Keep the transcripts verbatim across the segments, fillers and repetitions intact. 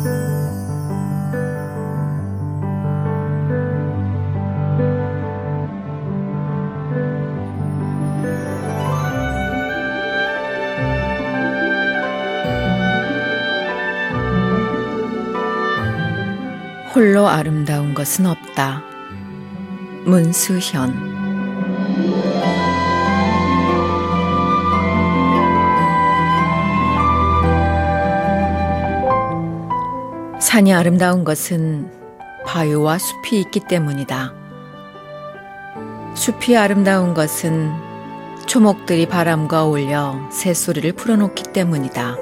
홀로 아름다운 것은 없다. 문수현. 산이 아름다운 것은 바위와 숲이 있기 때문이다. 숲이 아름다운 것은 초목들이 바람과 어울려 새소리를 풀어놓기 때문이다.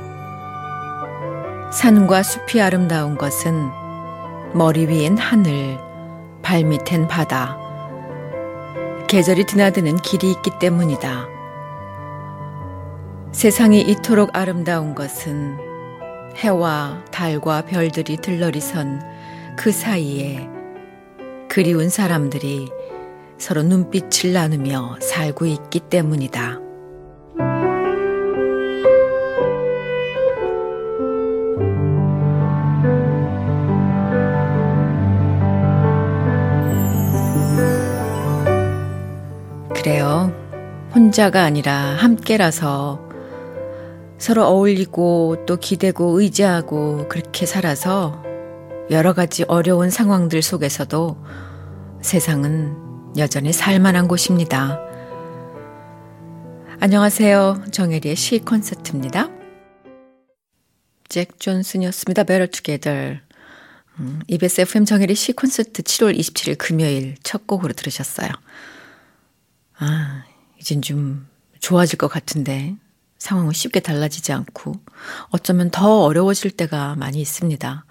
산과 숲이 아름다운 것은 머리 위엔 하늘, 발 밑엔 바다, 계절이 드나드는 길이 있기 때문이다. 세상이 이토록 아름다운 것은 해와 달과 별들이 들러리선 그 사이에 그리운 사람들이 서로 눈빛을 나누며 살고 있기 때문이다. 그래요. 혼자가 아니라 함께라서 서로 어울리고 또 기대고 의지하고 그렇게 살아서 여러 가지 어려운 상황들 속에서도 세상은 여전히 살만한 곳입니다. 안녕하세요. 정혜리의 시 콘서트입니다. 잭 존슨이었습니다. Better Together. 음, 이비에스 에프엠 정혜리 시 콘서트 칠월 이십칠일 금요일 첫 곡으로 들으셨어요. 아, 이젠 좀 좋아질 것 같은데 상황은 쉽게 달라지지 않고 어쩌면 더 어려워질 때가 많이 있습니다.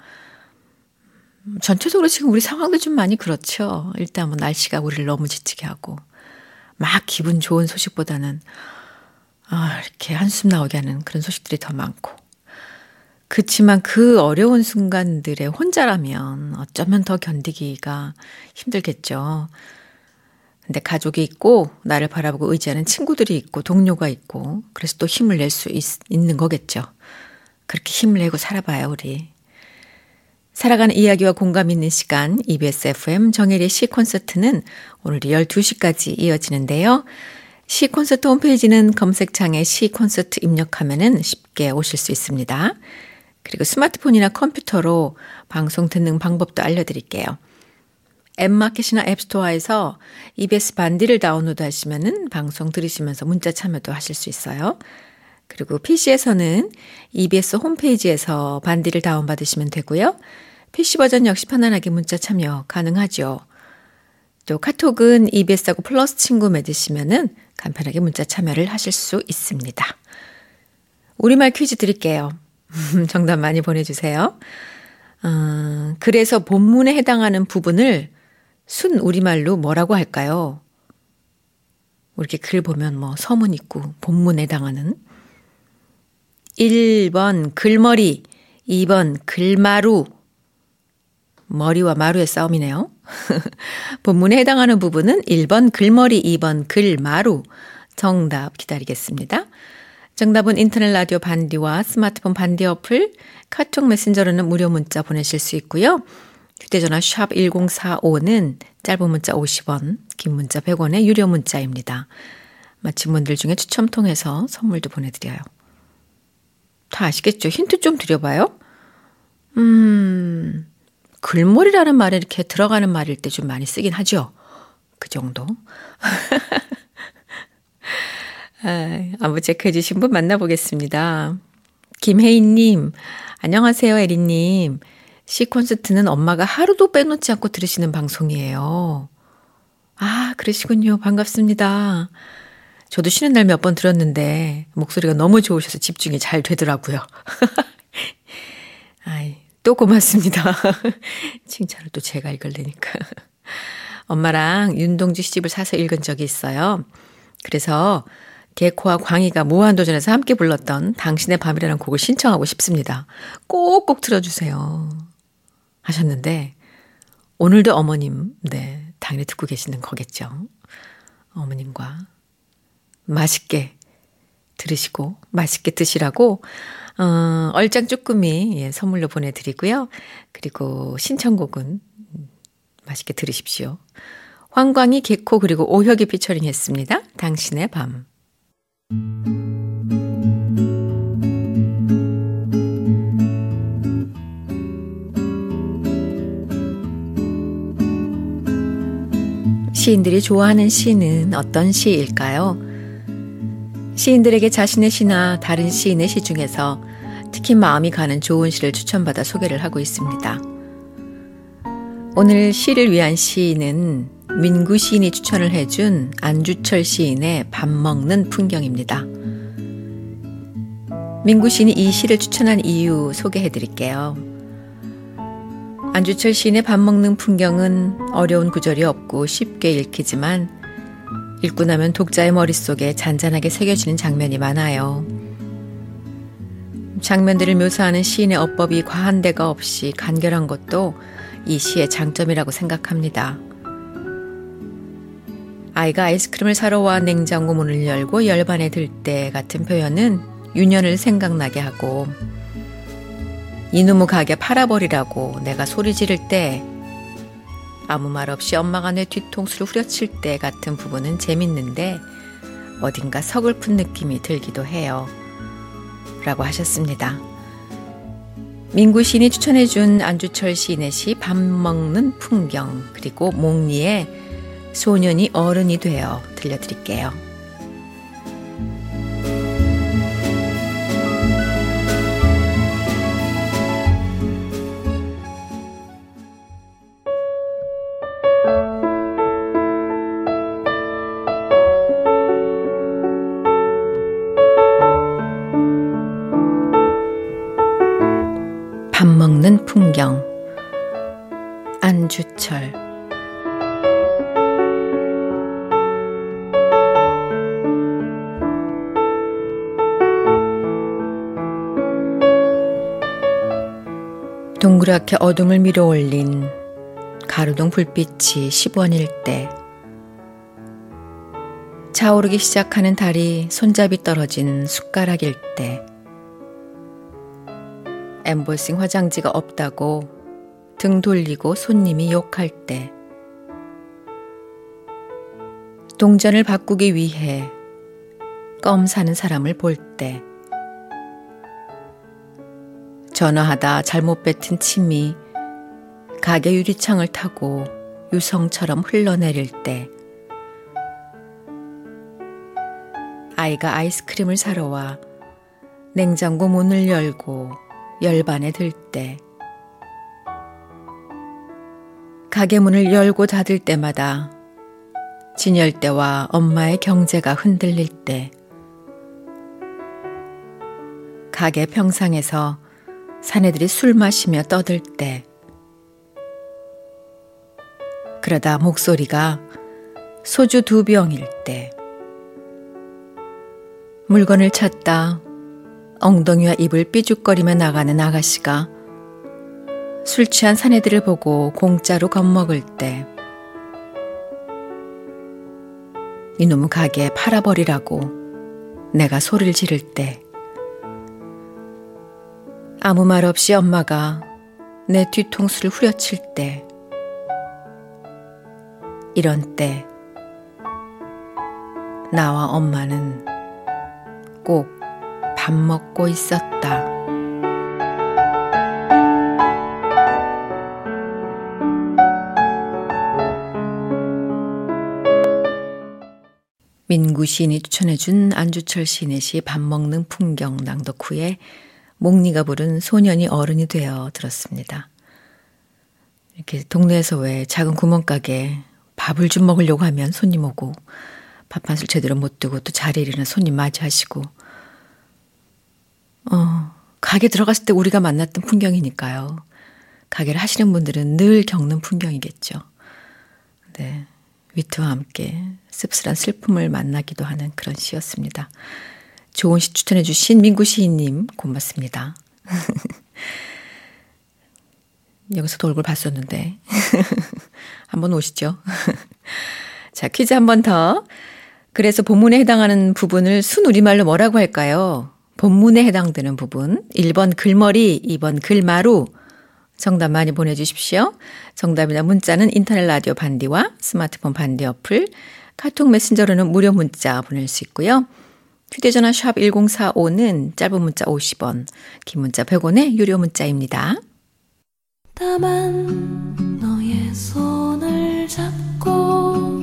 전체적으로 지금 우리 상황도 좀 많이 그렇죠. 일단 뭐 날씨가 우리를 너무 지치게 하고 막 기분 좋은 소식보다는 아, 이렇게 한숨 나오게 하는 그런 소식들이 더 많고 그렇지만 그 어려운 순간들에 혼자라면 어쩌면 더 견디기가 힘들겠죠. 근데 가족이 있고 나를 바라보고 의지하는 친구들이 있고 동료가 있고 그래서 또 힘을 낼 수 있는 거겠죠. 그렇게 힘을 내고 살아봐요 우리. 살아가는 이야기와 공감 있는 시간 이비에스 에프엠 정혜리의 시 콘서트는 오늘 열두 시까지 이어지는데요. 시 콘서트 홈페이지는 검색창에 시 콘서트 입력하면 쉽게 오실 수 있습니다. 그리고 스마트폰이나 컴퓨터로 방송 듣는 방법도 알려드릴게요. 앱마켓이나 앱스토어에서 이비에스 반디를 다운로드 하시면 방송 들으시면서 문자 참여도 하실 수 있어요. 그리고 피시에서는 이비에스 홈페이지에서 반디를 다운받으시면 되고요. 피시 버전 역시 편안하게 문자 참여 가능하죠. 또 카톡은 이비에스하고 플러스 친구 맺으시면 간편하게 문자 참여를 하실 수 있습니다. 우리말 퀴즈 드릴게요. 정답 많이 보내주세요. 어, 그래서 본문에 해당하는 부분을 순 우리말로 뭐라고 할까요? 이렇게 글 보면 뭐 서문 있고 본문에 해당하는 일 번 글머리, 이 번 글마루. 머리와 마루의 싸움이네요. 본문에 해당하는 부분은 일 번 글머리, 이 번 글마루. 정답 기다리겠습니다. 정답은 인터넷 라디오 반디와 스마트폰 반디 어플, 카톡 메신저로는 무료 문자 보내실 수 있고요. 휴대전화 샵 일공사오는 짧은 문자 오십 원, 긴 문자 백 원의 유료 문자입니다. 마친 분들 중에 추첨 통해서 선물도 보내드려요. 다 아시겠죠? 힌트 좀 드려봐요. 음, 글몰이라는 말에 이렇게 들어가는 말일 때 좀 많이 쓰긴 하죠. 그 정도. 아, 안부 체크해 주신 분 만나보겠습니다. 김혜인님, 안녕하세요, 에리님. 시 콘서트는 엄마가 하루도 빼놓지 않고 들으시는 방송이에요. 아, 그러시군요. 반갑습니다. 저도 쉬는 날 몇 번 들었는데 목소리가 너무 좋으셔서 집중이 잘 되더라고요. 아이, 또 고맙습니다. 칭찬을 또 제가 읽으려니까. 엄마랑 윤동주 시집을 사서 읽은 적이 있어요. 그래서 개코와 광희가 무한도전에서 함께 불렀던 당신의 밤이라는 곡을 신청하고 싶습니다. 꼭꼭 들어주세요. 하셨는데 오늘도 어머님, 네, 당연히 듣고 계시는 거겠죠. 어머님과 맛있게 들으시고 맛있게 드시라고 어, 얼짱 쭈꾸미 예, 선물로 보내드리고요. 그리고 신청곡은 맛있게 들으십시오. 황광희, 개코 그리고 오혁이 피처링 했습니다. 당신의 밤. 시인들이 좋아하는 시는 어떤 시일까요? 시인들에게 자신의 시나 다른 시인의 시 중에서 특히 마음이 가는 좋은 시를 추천받아 소개를 하고 있습니다. 오늘 시를 위한 시인은 민구 시인이 추천을 해준 안주철 시인의 밥 먹는 풍경입니다. 민구 시인이 이 시를 추천한 이유 소개해드릴게요. 안주철 시인의 밥 먹는 풍경은 어려운 구절이 없고 쉽게 읽히지만 읽고 나면 독자의 머릿속에 잔잔하게 새겨지는 장면이 많아요. 장면들을 묘사하는 시인의 어법이 과한 데가 없이 간결한 것도 이 시의 장점이라고 생각합니다. 아이가 아이스크림을 사러 와 냉장고 문을 열고 열반에 들 때 같은 표현은 유년을 생각나게 하고 이놈의 가게 팔아버리라고 내가 소리 지를 때 아무 말 없이 엄마가 내 뒤통수를 후려칠 때 같은 부분은 재밌는데 어딘가 서글픈 느낌이 들기도 해요. 라고 하셨습니다. 민구 시인이 추천해준 안주철 시인의 시 밥 먹는 풍경 그리고 몽리의 소년이 어른이 되어 들려드릴게요. 밥 먹는 풍경 안주철. 동그랗게 어둠을 밀어올린 가로등 불빛이 시원일 때 차오르기 시작하는 달이 손잡이 떨어진 숟가락일 때 엠보싱 화장지가 없다고 등 돌리고 손님이 욕할 때 동전을 바꾸기 위해 껌 사는 사람을 볼 때 전화하다 잘못 뱉은 침이 가게 유리창을 타고 유성처럼 흘러내릴 때 아이가 아이스크림을 사러 와 냉장고 문을 열고 열반에 들 때 가게 문을 열고 닫을 때마다 진열대와 엄마의 경제가 흔들릴 때 가게 평상에서 사내들이 술 마시며 떠들 때 그러다 목소리가 소주 두 병일 때 물건을 찾다 엉덩이와 입을 삐죽거리며 나가는 아가씨가 술 취한 사내들을 보고 공짜로 겁먹을 때 이놈의 가게 팔아버리라고 내가 소리를 지를 때 아무 말 없이 엄마가 내 뒤통수를 후려칠 때 이런 때 나와 엄마는 꼭 밥 먹고 있었다. 민구 시인이 추천해준 안주철 시인의 시 밥 먹는 풍경 낭독 후에 몽니가 부른 소년이 어른이 되어 들었습니다. 이렇게 동네에서 왜 작은 구멍가게 밥을 좀 먹으려고 하면 손님 오고 밥 한 술 제대로 못 두고 또 자리에 일어나 손님 맞이하시고 어, 가게 들어갔을 때 우리가 만났던 풍경이니까요. 가게를 하시는 분들은 늘 겪는 풍경이겠죠. 네, 위트와 함께 씁쓸한 슬픔을 만나기도 하는 그런 시였습니다. 좋은 시 추천해 주신 민구 시인님 고맙습니다. 여기서도 얼굴 봤었는데 한번 오시죠. 자, 퀴즈 한 번 더. 그래서 본문에 해당하는 부분을 순우리말로 뭐라고 할까요? 본문에 해당되는 부분 일 번 글머리, 이 번 글마루 정답 많이 보내주십시오. 정답이나 문자는 인터넷 라디오 반디와 스마트폰 반디 어플, 카톡 메신저로는 무료 문자 보낼 수 있고요. 휴대전화 샵 일공사오는 짧은 문자 오십 원, 긴 문자 백 원의 유료 문자입니다. 다만 너의 손을 잡고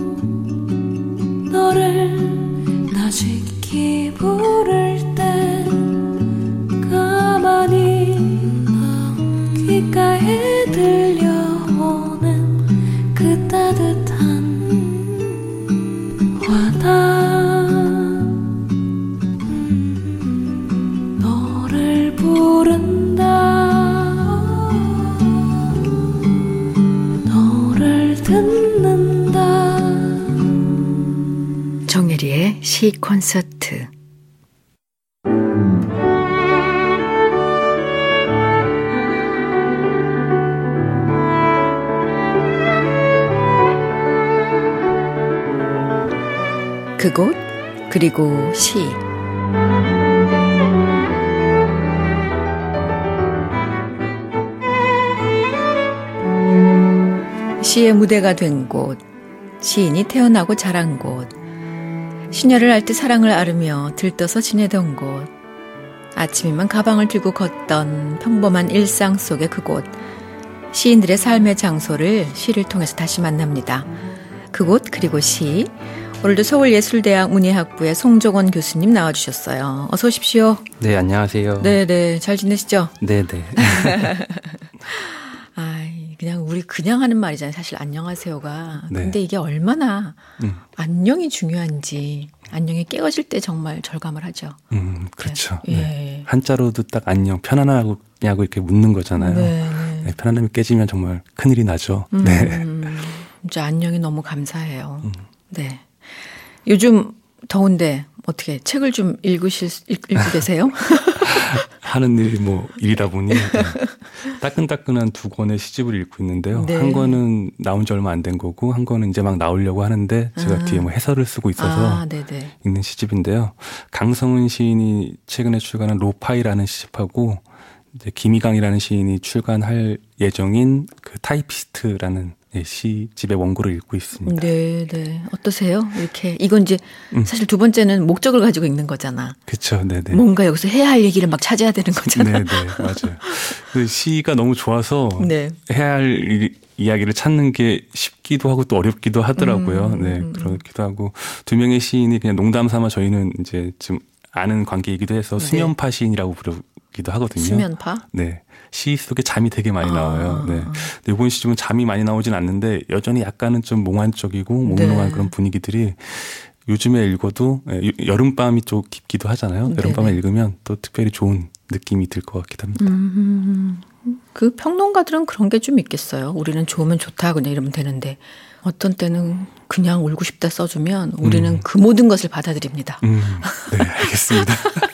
너를 나직히 부를 때 가만히 귓가에 들려오는 그 따뜻한 와닿음 음, 너를 부른다 너를 듣는다. 정예리의 시 콘서트. 그곳 그리고 시. 시의 무대가 된 곳, 시인이 태어나고 자란 곳, 시녀를 알 때 사랑을 앓으며 들떠서 지내던 곳, 아침이면 가방을 들고 걷던 평범한 일상 속의 그곳, 시인들의 삶의 장소를 시를 통해서 다시 만납니다. 그곳 그리고 시. 오늘도 서울예술대학 문예학부의 송종원 교수님 나와주셨어요. 어서 오십시오. 네, 안녕하세요. 네네, 잘 지내시죠? 네네. 아이, 그냥 우리 그냥 하는 말이잖아요. 사실 안녕하세요가. 네. 근데 이게 얼마나 음. 안녕이 중요한지, 안녕이 깨어질 때 정말 절감을 하죠. 음, 그렇죠. 예. 네. 한자로도 딱 안녕, 편안하냐고 이렇게 묻는 거잖아요. 네. 네, 편안함이 깨지면 정말 큰일이 나죠. 음, 네. 진짜 안녕이 너무 감사해요. 음. 네. 요즘 더운데 어떻게 책을 좀 읽으실 읽, 읽고 계세요? 하는 일이 뭐 일이다 보니 네. 따끈따끈한 두 권의 시집을 읽고 있는데요. 네. 한 권은 나온 지 얼마 안 된 거고 한 권은 이제 막 나오려고 하는데 제가 아. 뒤에 뭐 해설을 쓰고 있어서 아, 네네. 읽는 시집인데요. 강성은 시인이 최근에 출간한 로파이라는 시집하고 이제 김희강이라는 시인이 출간할 예정인 그 타이피스트라는 시집의 원고를 읽고 있습니다. 네, 네. 어떠세요? 이렇게 이건 이제 음. 사실 두 번째는 목적을 가지고 읽는 거잖아. 그렇죠, 네, 네. 뭔가 여기서 해야 할 얘기를 막 찾아야 되는 거잖아. 네, 네, 맞아요. 그 시가 너무 좋아서 네. 해야 할 이, 이야기를 찾는 게 쉽기도 하고 또 어렵기도 하더라고요. 음, 네, 음. 그렇기도 하고 두 명의 시인이 그냥 농담 삼아 저희는 이제 좀 아는 관계이기도 해서 네. 수면파 시인이라고 부르기도 하거든요. 수면파? 네. 시 속에 잠이 되게 많이 아. 나와요. 네. 근데 이번 시집은 잠이 많이 나오진 않는데 여전히 약간은 좀 몽환적이고 몽롱한 네. 그런 분위기들이 요즘에 읽어도 여름밤이 좀 깊기도 하잖아요. 네네. 여름밤에 읽으면 또 특별히 좋은 느낌이 들 것 같기도 합니다. 음, 그 평론가들은 그런 게 좀 있겠어요. 우리는 좋으면 좋다 그냥 이러면 되는데 어떤 때는 그냥 울고 싶다 써주면 우리는 음. 그 모든 것을 받아들입니다. 음, 네, 알겠습니다.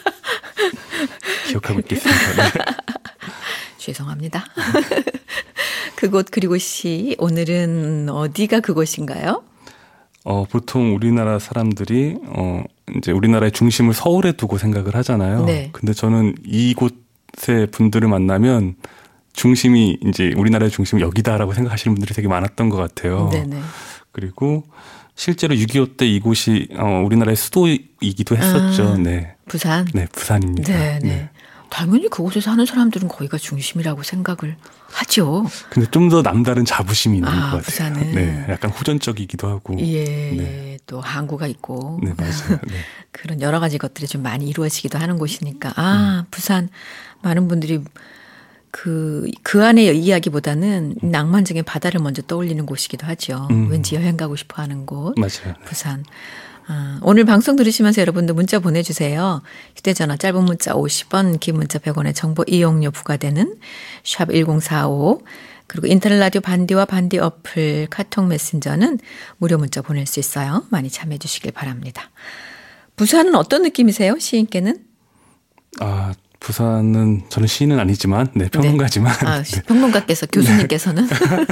기억하고 있겠습니다. 네. 죄송합니다. 그곳 그리고 시 오늘은 어디가 그곳인가요? 어, 보통 우리나라 사람들이 어, 이제 우리나라의 중심을 서울에 두고 생각을 하잖아요. 네. 근데 저는 이곳의 분들을 만나면 중심이 이제 우리나라의 중심이 여기다라고 생각하시는 분들이 되게 많았던 것 같아요. 네네. 그리고 실제로 육이오 때 이곳이 어, 우리나라의 수도이기도 했었죠. 아, 네. 부산? 네, 부산입니다. 네네. 네. 당연히 그곳에 사는 사람들은 거기가 중심이라고 생각을 하죠. 근데 좀 더 남다른 자부심이 있는 아, 것 같아요. 부산은. 네, 약간 후전적이기도 하고. 예, 네. 또 항구가 있고. 네, 맞아요. 네. 그런 여러 가지 것들이 좀 많이 이루어지기도 하는 곳이니까. 아, 부산. 많은 분들이 그, 그 안의 이야기보다는 낭만적인 바다를 먼저 떠올리는 곳이기도 하죠. 음. 왠지 여행 가고 싶어 하는 곳. 맞아요. 부산. 아, 오늘 방송 들으시면서 여러분도 문자 보내주세요. 휴대전화 짧은 문자 오십 원, 긴 문자 백 원의 정보 이용료 부과되는 샵 일공사오, 그리고 인터넷 라디오 반디와 반디 어플 카톡 메신저는 무료 문자 보낼 수 있어요. 많이 참여해 주시길 바랍니다. 부산은 어떤 느낌이세요? 시인께는? 아, 부산은 저는 시인은 아니지만 네, 평론가지만. 네. 아, 네. 평론가께서 교수님께서는?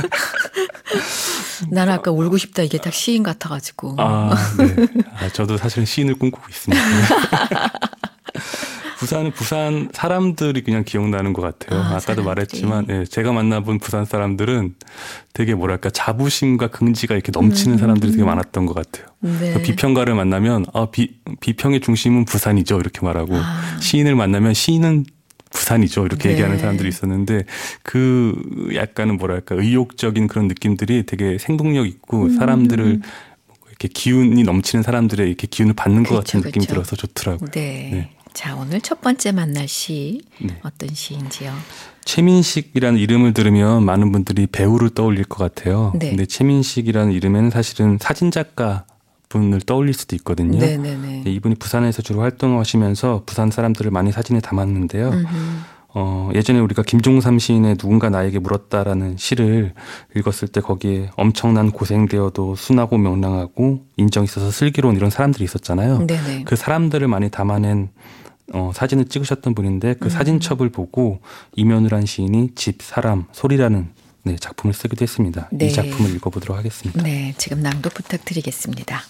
나는 아까 울고 싶다 이게 딱 시인 같아가지고. 아, 네. 아, 저도 사실은 시인을 꿈꾸고 있습니다. 부산은 부산 사람들이 그냥 기억나는 것 같아요. 아, 아까도 사람들이. 말했지만 예, 제가 만나본 부산 사람들은 되게 뭐랄까 자부심과 긍지가 이렇게 넘치는 음, 사람들이 되게 음. 많았던 것 같아요. 네. 비평가를 만나면 아, 비, 비평의 중심은 부산이죠 이렇게 말하고 아. 시인을 만나면 시인은 부산이죠 이렇게 네. 얘기하는 사람들이 있었는데 그 약간은 뭐랄까 의욕적인 그런 느낌들이 되게 생동력 있고 음. 사람들을 이렇게 기운이 넘치는 사람들의 이렇게 기운을 받는 것 그렇죠, 같은 느낌이 그렇죠. 들어서 좋더라고요. 네. 네. 자, 오늘 첫 번째 만날 시 네. 어떤 시인지요? 최민식이라는 이름을 들으면 많은 분들이 배우를 떠올릴 것 같아요. 네. 근데 최민식이라는 이름에는 사실은 사진작가 분을 떠올릴 수도 있거든요. 네네네. 네, 이분이 부산에서 주로 활동하시면서 부산 사람들을 많이 사진에 담았는데요. 음흠. 어, 예전에 우리가 김종삼 시인의 누군가 나에게 물었다라는 시를 읽었을 때 거기에 엄청난 고생되어도 순하고 명랑하고 인정 있어서 슬기로운 이런 사람들이 있었잖아요. 네네. 그 사람들을 많이 담아낸 어, 사진을 찍으셨던 분인데 그 음. 사진첩을 보고 이면우란 시인이 집, 사람, 소리라는 네, 작품을 쓰기도 했습니다. 네. 이 작품을 읽어보도록 하겠습니다. 네, 지금 낭독 부탁드리겠습니다.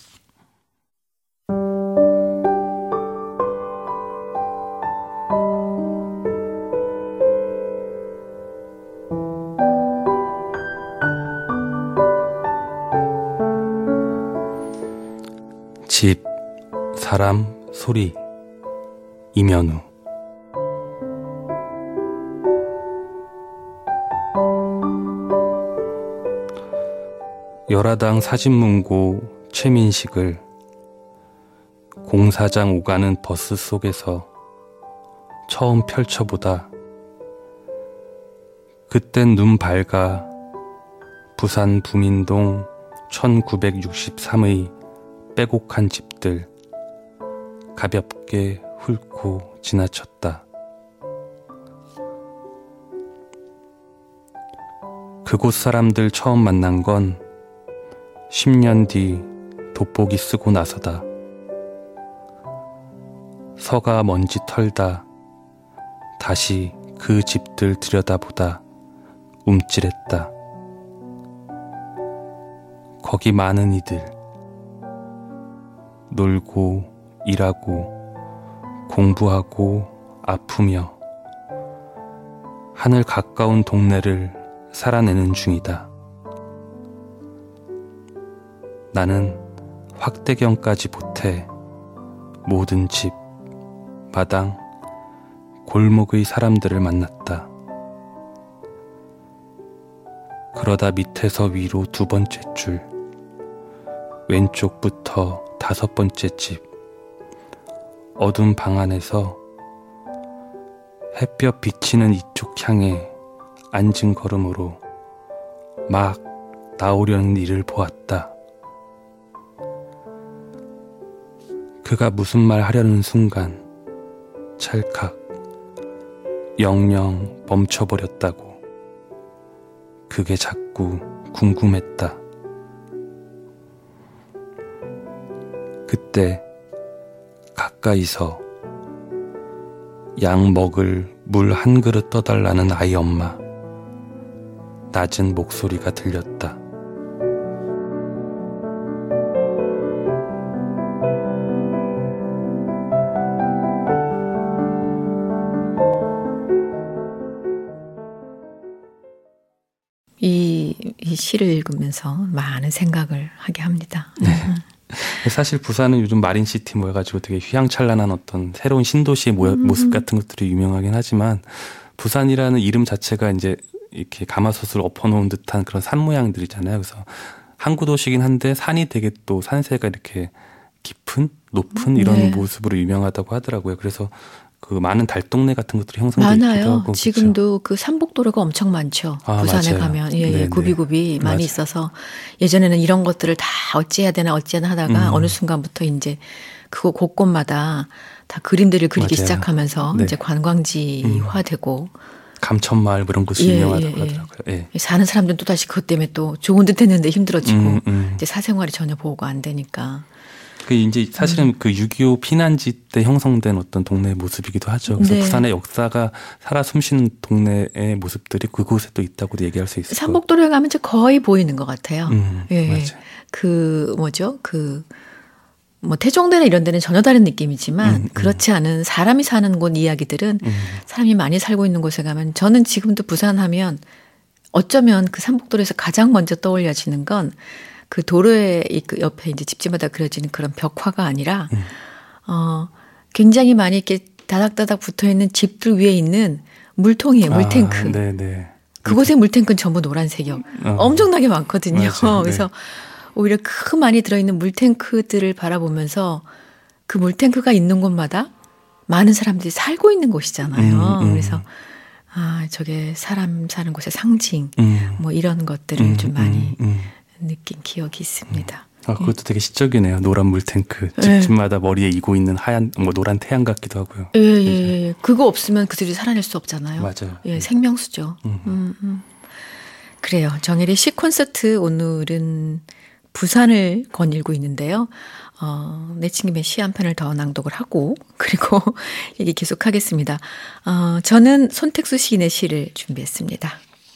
집, 사람, 소리, 이면우. 열화당 사진문고 최민식을 공사장 오가는 버스 속에서 처음 펼쳐보다 그땐 눈 밝아 부산 부민동 천구백육십삼의 빼곡한 집들 가볍게 훑고 지나쳤다. 그곳 사람들 처음 만난 건 십 년 뒤 돋보기 쓰고 나서다. 서가 먼지 털다 다시 그 집들 들여다보다 움찔했다. 거기 많은 이들 놀고 일하고 공부하고 아프며 하늘 가까운 동네를 살아내는 중이다. 나는 확대경까지 보태 모든 집, 마당, 골목의 사람들을 만났다. 그러다 밑에서 위로 두 번째 줄, 왼쪽부터 다섯 번째 집, 어두운 방 안에서 햇볕 비치는 이쪽 향해 앉은 걸음으로 막 나오려는 이를 보았다. 그가 무슨 말 하려는 순간 찰칵 영영 멈춰버렸다고. 그게 자꾸 궁금했다. 그때 가까이서 양 먹을 물 한 그릇 떠달라는 아이 엄마 낮은 목소리가 들렸다. 이, 이 시를 읽으면서 많은 생각을 하게 합니다. 네. 사실 부산은 요즘 마린시티 모여가지고 되게 휘황찬란한 어떤 새로운 신도시의 모, 음. 모습 같은 것들이 유명하긴 하지만 부산이라는 이름 자체가 이제 이렇게 가마솥을 엎어놓은 듯한 그런 산 모양들이잖아요. 그래서 항구 도시긴 한데 산이 되게 또 산세가 이렇게 깊은 높은 이런 네. 모습으로 유명하다고 하더라고요. 그래서 그 많은 달동네 같은 것들이 형성되어 있기도 많아요. 하고. 지금도 그 산복도로가 엄청 많죠. 아, 부산에 맞아요. 가면 예, 예, 네네. 구비구비 많이 맞아요. 있어서 예전에는 이런 것들을 다 어찌해야 되나 어찌해야 되나 하다가 음. 어느 순간부터 이제 그거 곳곳마다 다 그림들을 그리기 맞아요. 시작하면서 네. 이제 관광지화되고 감천마을 뭐 이런 곳이 예, 유명하다고 예, 예. 하더라고요. 예. 사는 사람들은 또 다시 그것 때문에 또 좋은 듯 했는데 힘들어지고 음, 음. 이제 사생활이 전혀 보호가 안 되니까. 그 이제 사실은 음. 그 육이오 피난지 때 형성된 어떤 동네의 모습이기도 하죠. 그래서 네. 부산의 역사가 살아 숨쉬는 동네의 모습들이 그곳에 또 있다고도 얘기할 수 있을 산복도로에 가면 이제 거의 보이는 것 같아요. 음, 예. 맞아요. 그 뭐죠? 그 뭐 태종대나 이런 데는 전혀 다른 느낌이지만 음, 음. 그렇지 않은 사람이 사는 곳 이야기들은 음. 사람이 많이 살고 있는 곳에 가면 저는 지금도 부산 하면 어쩌면 그 삼복도로에서 가장 먼저 떠올려지는 건 그 도로에 그 옆에 이제 집집마다 그려지는 그런 벽화가 아니라 음. 어 굉장히 많이 이렇게 다닥다닥 붙어 있는 집들 위에 있는 물통이에요, 물탱크. 아, 네네. 그곳의 물탱크는 전부 노란색이요. 어. 엄청나게 많거든요. 맞아요. 그래서 네. 오히려 그 많이 들어있는 물탱크들을 바라보면서 그 물탱크가 있는 곳마다 많은 사람들이 살고 있는 곳이잖아요. 음, 음. 그래서 아 저게 사람 사는 곳의 상징 음. 뭐 이런 것들을 음, 좀 많이 음, 음. 느낀 기억이 있습니다. 아, 그것도 되게 시적이네요. 노란 물탱크. 네. 집집마다 머리에 이고 있는 하얀, 뭐 노란 태양 같기도 하고요. 예, 예, 예. 그거 없으면 그들이 살아낼 수 없잖아요. 맞아요. 예, 생명수죠. 음. 음, 음. 그래요. 정혜리 시 콘서트 오늘은 부산을 거닐고 있는데요. 어, 내친김에 시 한 편을 더 낭독을 하고 그리고 얘기 계속하겠습니다. 어, 저는 손택수 시인의 시를 준비했습니다.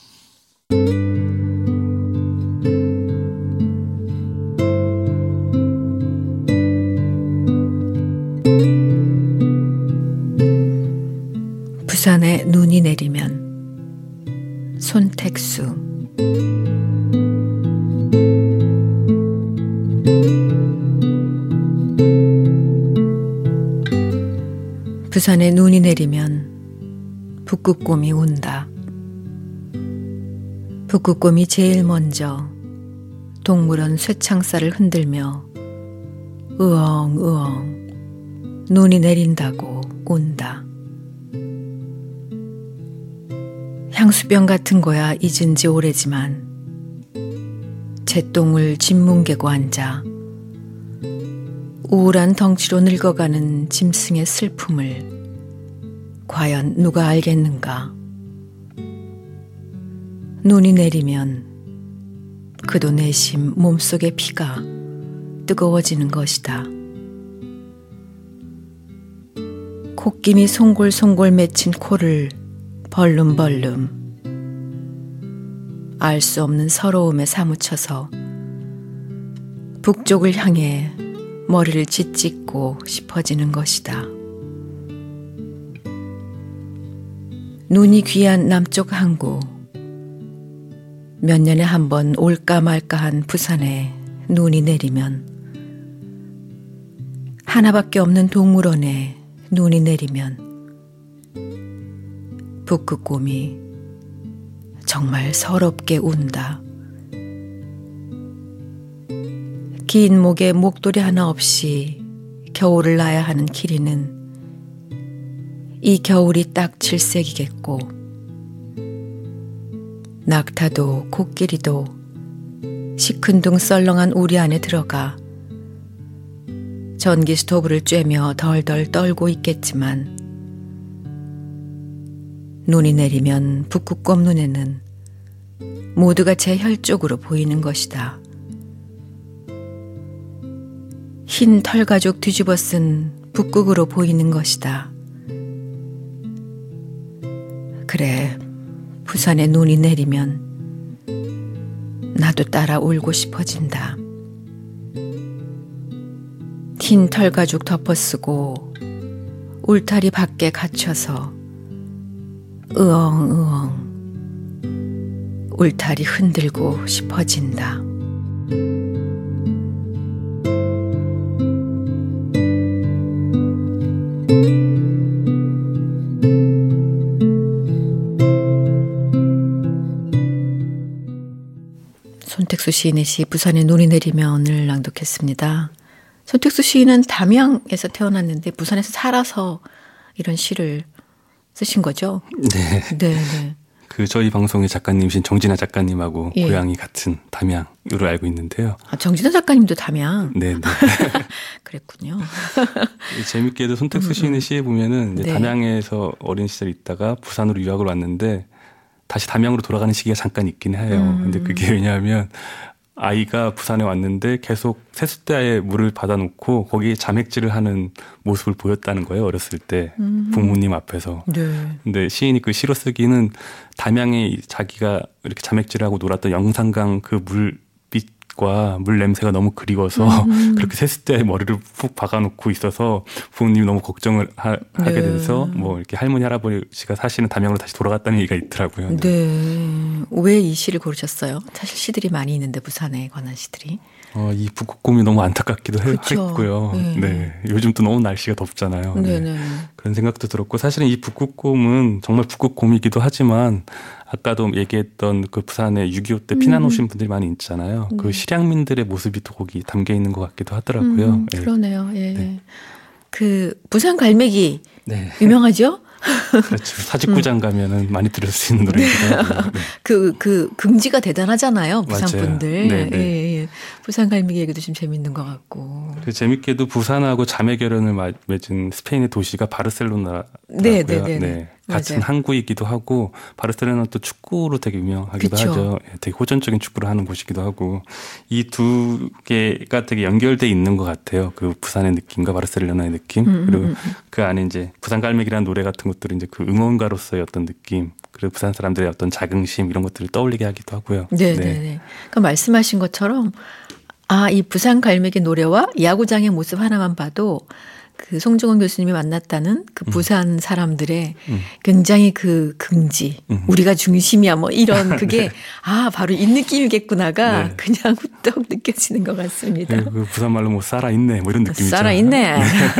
부산에 눈이 내리면 손택수. 부산에 눈이 내리면 북극곰이 운다. 북극곰이 제일 먼저 동물원 쇠창살을 흔들며 으엉으엉 눈이 내린다고 운다. 향수병 같은 거야 잊은 지 오래지만 잿똥을 짓뭉개고 앉아 우울한 덩치로 늙어가는 짐승의 슬픔을 과연 누가 알겠는가? 눈이 내리면 그도 내심 몸속의 피가 뜨거워지는 것이다. 콧김이 송골송골 맺힌 코를 벌름벌름 알 수 없는 서러움에 사무쳐서 북쪽을 향해 머리를 짓짓고 싶어지는 것이다. 눈이 귀한 남쪽 항구, 몇 년에 한 번 올까 말까한 부산에 눈이 내리면, 하나밖에 없는 동물원에 눈이 내리면 북극곰이 정말 서럽게 운다. 긴 목에 목도리 하나 없이 겨울을 나야 하는 기린은 이 겨울이 딱 질색이겠고, 낙타도 코끼리도 시큰둥 썰렁한 우리 안에 들어가 전기 스토브를 쬐며 덜덜 떨고 있겠지만, 눈이 내리면 북극곰 눈에는 모두가 제 혈족으로 보이는 것이다. 흰 털가죽 뒤집어 쓴 북극으로 보이는 것이다. 그래, 부산에 눈이 내리면 나도 따라 울고 싶어진다. 흰 털가죽 덮어쓰고 울타리 밖에 갇혀서 으엉으엉 울타리 흔들고 싶어진다. 손택수 시인의 시 부산에 눈이 내리면을 낭독했습니다. 손택수 시인은 담양에서 태어났는데 부산에서 살아서 이런 시를 쓰신 거죠? 네. 네, 네. 그 저희 방송의 작가님이신 정진아 작가님하고 예. 고향이 같은 담양으로 알고 있는데요. 아, 정진아 작가님도 담양. 네, 네. 그랬군요. 재밌게도 손택수 시인의 시에 보면은 이제 네. 담양에서 어린 시절 있다가 부산으로 유학을 왔는데 다시 담양으로 돌아가는 시기가 잠깐 있긴 해요. 음. 근데 그게 왜냐하면 아이가 부산에 왔는데 계속 세숫대에 물을 받아놓고 거기에 자맥질을 하는 모습을 보였다는 거예요. 어렸을 때 음. 부모님 앞에서. 네. 근데 시인이 그 시로 쓰기는 담양에 자기가 이렇게 자맥질하고 놀았던 영산강 그 물빛 빛과 물 냄새가 너무 그리워서 음. 그렇게 세숫대에 머리를 푹 박아놓고 있어서 부모님이 너무 걱정을 하, 네. 하게 돼서 뭐 이렇게 할머니 할아버지가 사시는 담양으로 다시 돌아갔다는 얘기가 있더라고요. 네. 네. 왜 이 시를 고르셨어요? 사실 시들이 많이 있는데 부산에 관한 시들이. 어, 이 북극곰이 너무 안타깝기도 그렇죠. 했고요. 네. 네. 요즘 또 너무 날씨가 덥잖아요. 네. 네네. 그런 생각도 들었고 사실은 이 북극곰은 정말 북극곰이기도 하지만 아까도 얘기했던 그 부산에 육이오 때 피난 오신 분들이 많이 있잖아요. 그 실향민들의 모습이 또 거기 담겨 있는 것 같기도 하더라고요. 음, 네. 그러네요. 예. 네. 그 부산 갈매기 네. 유명하죠? 그렇죠. 사직구장 가면은 많이 들을 수 있는 노래이기도 하고요. 네. 그, 그, 긍지가 대단하잖아요. 부산 맞아요. 분들. 네, 네. 예, 예. 부산 갈매기 얘기도 좀 재밌는 것 같고. 그래서 재밌게도 부산하고 자매 결연을 마- 맺은 스페인의 도시가 바르셀로나더라고요. 네, 네, 네, 네. 같은 맞아요. 항구이기도 하고 바르셀로나는 또 축구로 되게 유명하기도 그쵸. 하죠. 예, 되게 호전적인 축구를 하는 곳이기도 하고 이 두 개가 되게 연결돼 있는 것 같아요. 그 부산의 느낌과 바르셀로나의 느낌. 음, 그리고 음, 음. 그 안에 이제 부산 갈매기라는 노래 같은 것들은 이제 그 응원가로서의 어떤 느낌, 그리고 부산 사람들의 어떤 자긍심 이런 것들을 떠올리게 하기도 하고요. 네, 네, 네. 그러니까 말씀하신 것처럼 아, 이 부산 갈매기 노래와 야구장의 모습 하나만 봐도 그 송중원 교수님이 만났다는 그 부산 사람들의 음. 굉장히 그 긍지, 음. 우리가 중심이야 뭐 이런 그게 아, 바로 이 느낌이겠구나가 네. 그냥 후떡 느껴지는 것 같습니다. 그, 그 부산 말로 뭐 살아있네 뭐 이런 느낌이죠. 살아있네.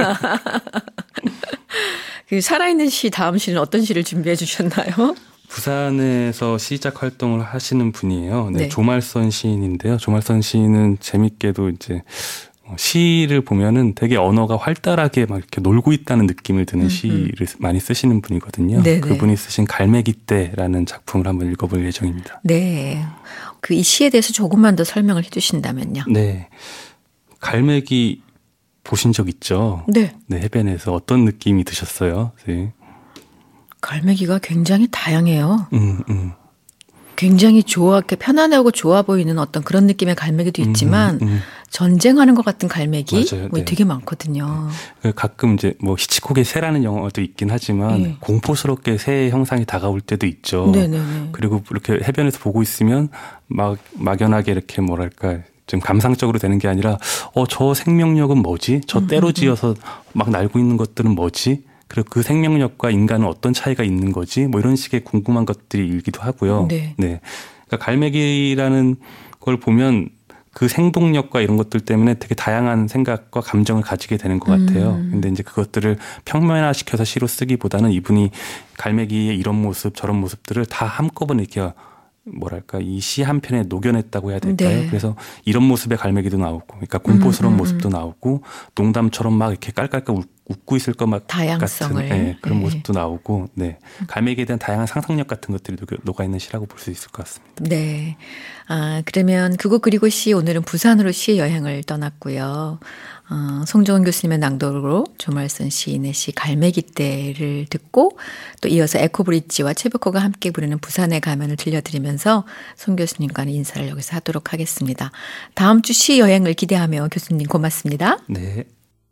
그 살아있는 시 다음 시는 어떤 시를 준비해 주셨나요? 부산에서 시작 활동을 하시는 분이에요. 네, 네. 조말선 시인인데요. 조말선 시인은 재밌게도 이제 시를 보면은 되게 언어가 활달하게 막 이렇게 놀고 있다는 느낌을 드는 음흠. 시를 많이 쓰시는 분이거든요. 네네. 그분이 쓰신 갈매기 떼라는 작품을 한번 읽어볼 예정입니다. 네. 그 이 시에 대해서 조금만 더 설명을 해 주신다면요. 네, 갈매기 보신 적 있죠? 네. 네, 해변에서 어떤 느낌이 드셨어요? 네. 갈매기가 굉장히 다양해요. 음, 음. 굉장히 좋아, 이렇게 편안하고 좋아 보이는 어떤 그런 느낌의 갈매기도 있지만 음, 음. 전쟁하는 것 같은 갈매기 맞아요. 뭐 네. 되게 많거든요. 가끔 이제 뭐 히치콕의 새라는 영화도 있긴 하지만 네. 공포스럽게 새의 형상이 다가올 때도 있죠. 네네네. 그리고 이렇게 해변에서 보고 있으면 막 막연하게 이렇게 뭐랄까 좀 감상적으로 되는 게 아니라 어, 저 생명력은 뭐지? 저 때로 지어서 막 날고 있는 것들은 뭐지? 그리고 그 생명력과 인간은 어떤 차이가 있는 거지? 뭐 이런 식의 궁금한 것들이 일기도 하고요. 네. 네. 그러니까 갈매기라는 걸 보면 그 생동력과 이런 것들 때문에 되게 다양한 생각과 감정을 가지게 되는 것 같아요. 음. 근데 이제 그것들을 평면화시켜서 시로 쓰기보다는 이분이 갈매기의 이런 모습 저런 모습들을 다 한꺼번에 이렇게 뭐랄까 이 시 한 편에 녹여냈다고 해야 될까요? 네. 그래서 이런 모습의 갈매기도 나오고, 그러니까 공포스러운 음, 음, 모습도 나오고, 농담처럼 막 이렇게 깔깔깔 웃- 웃고 있을 것 같은 다양성을. 네, 그런 네. 모습도 나오고, 네, 갈매기에 대한 다양한 상상력 같은 것들이 녹여- 녹아 있는 시라고 볼 수 있을 것 같습니다. 네. 아, 그러면 그곳 그리고 시 오늘은 부산으로 시 여행을 떠났고요. 어, 송정은 교수님의 낭독으로 조말선 시인의 시 갈매기떼를 듣고 또 이어서 에코브릿지와 최백호가 함께 부르는 부산의 가면을 들려드리면서 송 교수님과는 인사를 여기서 하도록 하겠습니다. 다음 주 시 여행을 기대하며 교수님 고맙습니다. 네.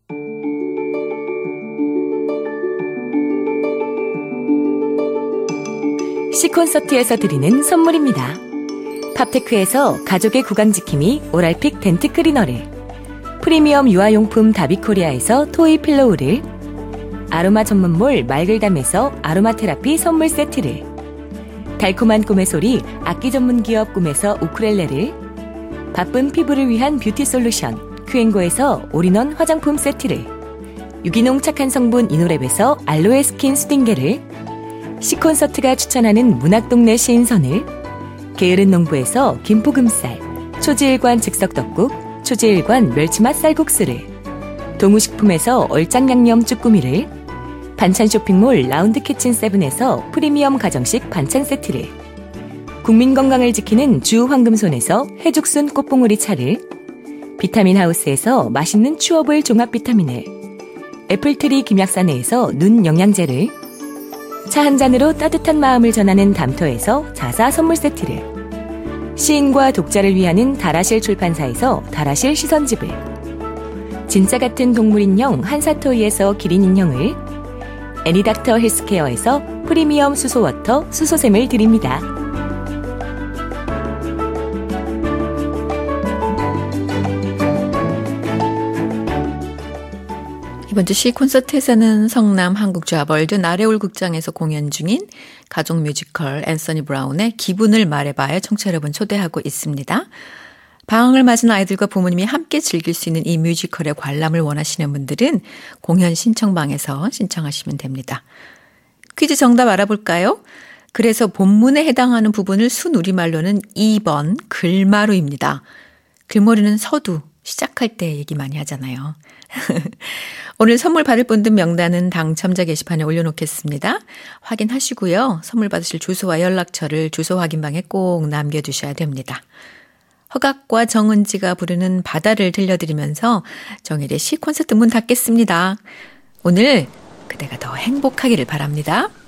시콘서트에서 드리는 선물입니다. 팝테크에서 가족의 구강지킴이 오랄픽 덴트 클리너를, 프리미엄 유아용품 다비코리아에서 토이 필로우를, 아로마 전문몰 말글담에서 아로마 테라피 선물 세트를, 달콤한 꿈의 소리 악기 전문 기업 꿈에서 우쿨렐레를, 바쁜 피부를 위한 뷰티 솔루션 큐앤고에서 올인원 화장품 세트를, 유기농 착한 성분 이노랩에서 알로에 스킨 수딩게를, 시콘서트가 추천하는 문학동네 시인선을, 게으른 농부에서 김포금쌀, 초지일관 즉석떡국, 초지일관 멸치맛 쌀국수를, 동우식품에서 얼짱양념 쭈꾸미를, 반찬 쇼핑몰 라운드키친 세븐에서 프리미엄 가정식 반찬 세트를, 국민 건강을 지키는 주 황금손에서 해죽순 꽃봉오리 차를, 비타민 하우스에서 맛있는 추어볼 종합 비타민을, 애플트리 김약사내에서 눈 영양제를, 차 한 잔으로 따뜻한 마음을 전하는 담터에서 자사 선물 세트를, 시인과 독자를 위하는 다라실 출판사에서 다라실 시선집을, 진짜 같은 동물 인형 한사토이에서 기린 인형을, 애니닥터 헬스케어에서 프리미엄 수소워터 수소샘을 드립니다. 이번 주 시 콘서트에서는 성남 한국좌벌드 나래올 극장에서 공연 중인 가족 뮤지컬 앤서니 브라운의 기분을 말해봐요 청취자 여러분 초대하고 있습니다. 방학을 맞은 아이들과 부모님이 함께 즐길 수 있는 이 뮤지컬의 관람을 원하시는 분들은 공연 신청방에서 신청하시면 됩니다. 퀴즈 정답 알아볼까요? 그래서 본문에 해당하는 부분을 순우리말로는 이 번 글마루입니다. 글머리는 서두, 시작할 때 얘기 많이 하잖아요. 오늘 선물 받을 분들 명단은 당첨자 게시판에 올려놓겠습니다. 확인하시고요. 선물 받으실 주소와 연락처를 주소 확인방에 꼭 남겨두셔야 됩니다. 허각과 정은지가 부르는 바다를 들려드리면서 정일의 시 콘서트 문 닫겠습니다. 오늘 그대가 더 행복하기를 바랍니다.